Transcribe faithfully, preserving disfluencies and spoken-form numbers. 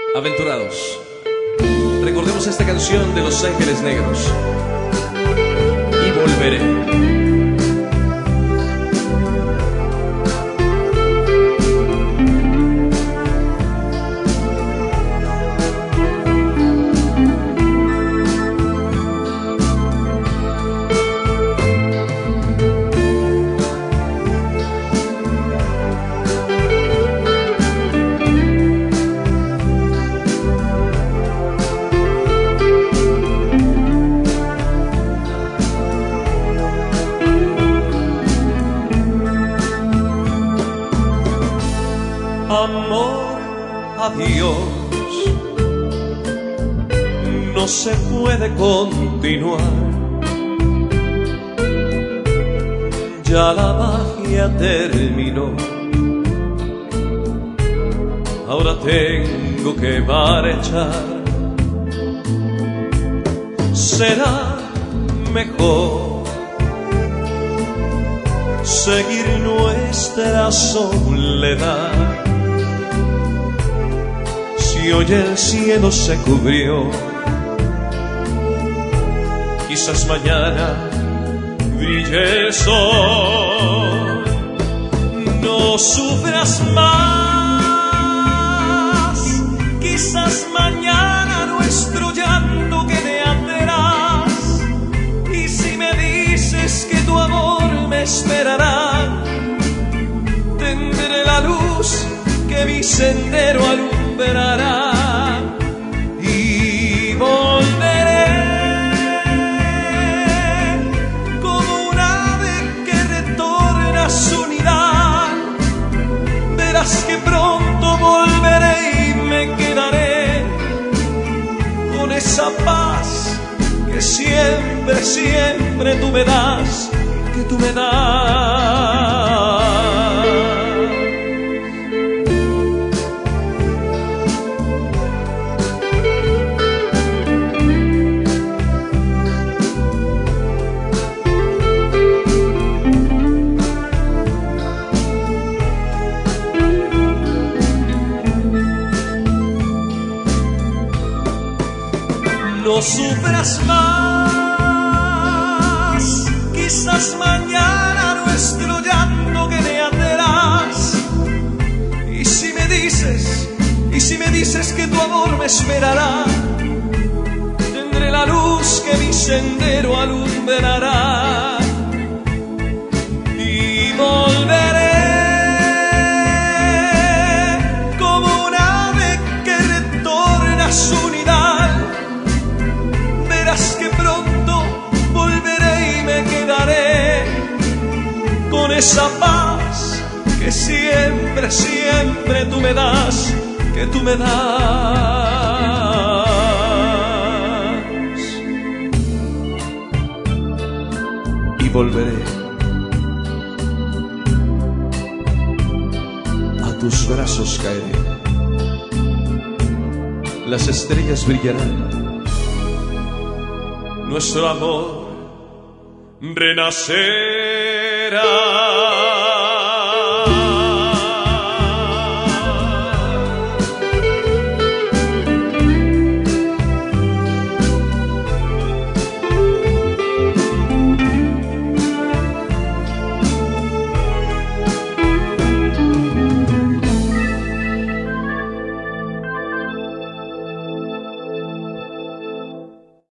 Aventurados, recordemos esta canción de Los Ángeles Negros. Y volveré. Amor, adiós, no se puede continuar. Ya la magia terminó. Ahora tengo que marchar. Será mejor seguir nuestra soledad. Si hoy el cielo se cubrió, quizás mañana brille el sol. No sufras más, quizás mañana nuestro llanto quede atrás. Y si me dices que tu amor me esperará, tendré la luz que mi sendero alumbrará. Y volveré como un ave que retorna a su nidal. Verás que pronto volveré y me quedaré con esa paz que siempre, siempre tú me das, que tú me das. No sufras más, quizás mañana nuestro llanto quede atrás. Y si me dices, y si me dices que tu amor me esperará, tendré la luz que mi sendero alumbrará. Y volveré como un ave que retorna a su nidal. Verás que pronto volveré y me quedaré con esa paz que siempre, siempre tú me das, que tú me das. Y volveré a tus brazos, caeré. Las estrellas brillarán. Nuestro amor renacerá.